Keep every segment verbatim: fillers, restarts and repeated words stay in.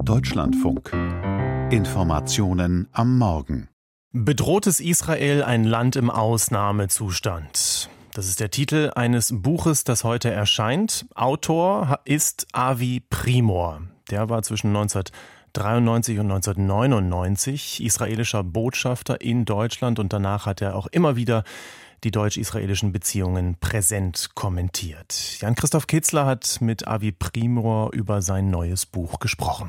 Deutschlandfunk. Informationen am Morgen. Bedrohtes Israel, ein Land im Ausnahmezustand. Das ist der Titel eines Buches, das heute erscheint. Autor ist Avi Primor. Der war zwischen neunzehnhundertdreiundneunzig und neunzehnhundertneunundneunzig israelischer Botschafter in Deutschland und danach hat er auch immer wieder die deutsch-israelischen Beziehungen präsent kommentiert. Jan-Christoph Kitzler hat mit Avi Primor über sein neues Buch gesprochen.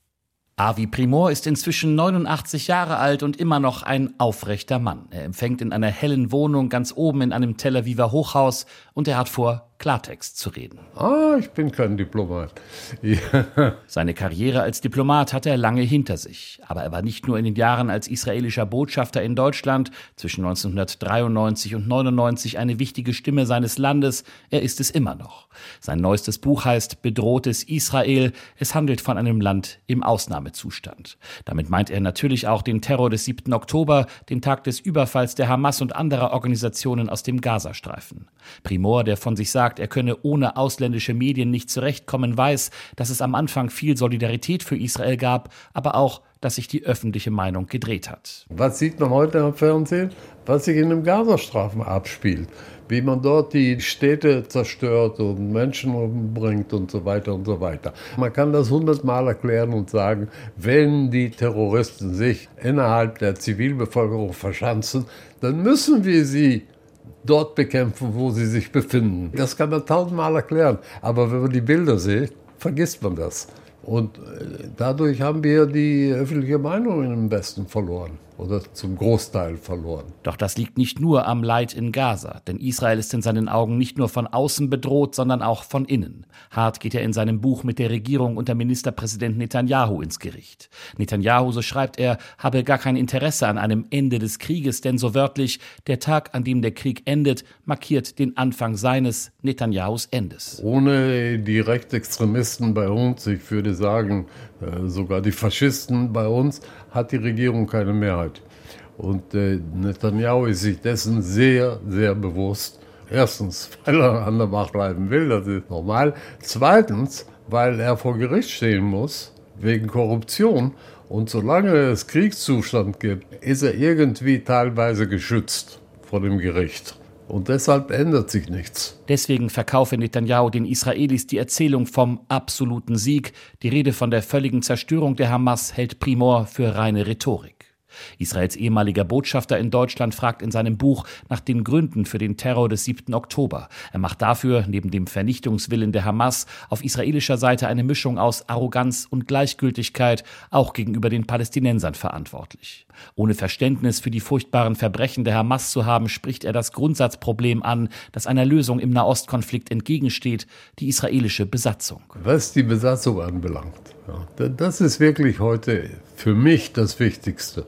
Avi Primor ist inzwischen neunundachtzig Jahre alt und immer noch ein aufrechter Mann. Er empfängt in einer hellen Wohnung ganz oben in einem Tel Aviver Hochhaus und er hat vor, Klartext zu reden. Ah, ich bin kein Diplomat. Ja. Seine Karriere als Diplomat hat er lange hinter sich. Aber er war nicht nur in den Jahren als israelischer Botschafter in Deutschland zwischen neunzehnhundertdreiundneunzig und neunundneunzig eine wichtige Stimme seines Landes. Er ist es immer noch. Sein neuestes Buch heißt Bedrohtes Israel. Es handelt von einem Land im Ausnahmezustand. Damit meint er natürlich auch den Terror des siebten Oktober, den Tag des Überfalls der Hamas und anderer Organisationen aus dem Gazastreifen. Primor, der von sich sagt, er könne ohne ausländische Medien nicht zurechtkommen, weiß, dass es am Anfang viel Solidarität für Israel gab, aber auch, dass sich die öffentliche Meinung gedreht hat. Was sieht man heute am Fernsehen? Was sich in dem Gazastreifen abspielt. Wie man dort die Städte zerstört und Menschen umbringt und so weiter und so weiter. Man kann das hundertmal erklären und sagen, wenn die Terroristen sich innerhalb der Zivilbevölkerung verschanzen, dann müssen wir sie dort bekämpfen, wo sie sich befinden. Das kann man tausendmal erklären. Aber wenn man die Bilder sieht, vergisst man das. Und dadurch haben wir die öffentliche Meinung im Westen verloren. Oder zum Großteil verloren. Doch das liegt nicht nur am Leid in Gaza, denn Israel ist in seinen Augen nicht nur von außen bedroht, sondern auch von innen. Hart geht er in seinem Buch mit der Regierung unter Ministerpräsident Netanyahu ins Gericht. Netanyahu, so schreibt er, habe gar kein Interesse an einem Ende des Krieges, denn so wörtlich, der Tag, an dem der Krieg endet, markiert den Anfang seines, Netanyahus, Endes. Ohne die Rechtsextremisten bei uns, ich würde sagen, sogar die Faschisten bei uns, hat die Regierung keine Mehrheit. Und äh, Netanyahu ist sich dessen sehr, sehr bewusst. Erstens, weil er an der Macht bleiben will, das ist normal. Zweitens, weil er vor Gericht stehen muss, wegen Korruption. Und solange es Kriegszustand gibt, ist er irgendwie teilweise geschützt vor dem Gericht. Und deshalb ändert sich nichts. Deswegen verkaufe Netanyahu den Israelis die Erzählung vom absoluten Sieg. Die Rede von der völligen Zerstörung der Hamas hält Primor für reine Rhetorik. Israels ehemaliger Botschafter in Deutschland fragt in seinem Buch nach den Gründen für den Terror des siebten Oktober. Er macht dafür, neben dem Vernichtungswillen der Hamas, auf israelischer Seite eine Mischung aus Arroganz und Gleichgültigkeit, auch gegenüber den Palästinensern verantwortlich. Ohne Verständnis für die furchtbaren Verbrechen der Hamas zu haben, spricht er das Grundsatzproblem an, das einer Lösung im Nahostkonflikt entgegensteht, die israelische Besatzung. Was die Besatzung anbelangt, ja, das ist wirklich heute für mich das Wichtigste.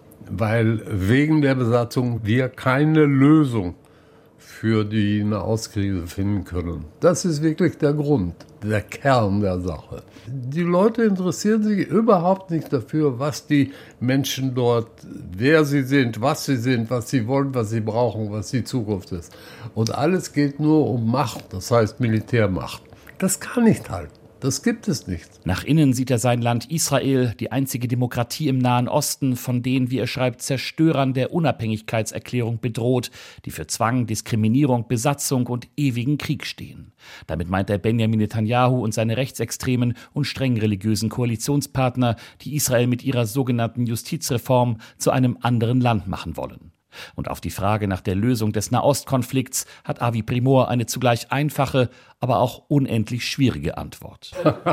Weil wegen der Besatzung wir keine Lösung für die Nahostkrise finden können. Das ist wirklich der Grund, der Kern der Sache. Die Leute interessieren sich überhaupt nicht dafür, was die Menschen dort, wer sie sind, was sie sind, was sie wollen, was sie brauchen, was die Zukunft ist. Und alles geht nur um Macht, das heißt Militärmacht. Das kann nicht halten. Das gibt es nicht. Nach innen sieht er sein Land Israel, die einzige Demokratie im Nahen Osten, von den, wie er schreibt, Zerstörern der Unabhängigkeitserklärung bedroht, die für Zwang, Diskriminierung, Besatzung und ewigen Krieg stehen. Damit meint er Benjamin Netanyahu und seine rechtsextremen und streng religiösen Koalitionspartner, die Israel mit ihrer sogenannten Justizreform zu einem anderen Land machen wollen. Und auf die Frage nach der Lösung des Nahostkonflikts hat Avi Primor eine zugleich einfache, aber auch unendlich schwierige Antwort.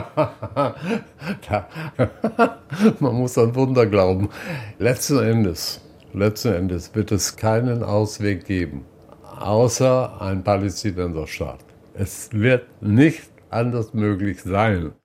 Man muss an Wunder glauben. Letzten Endes, letzten Endes wird es keinen Ausweg geben, außer ein Palästinenserstaat. Es wird nicht anders möglich sein.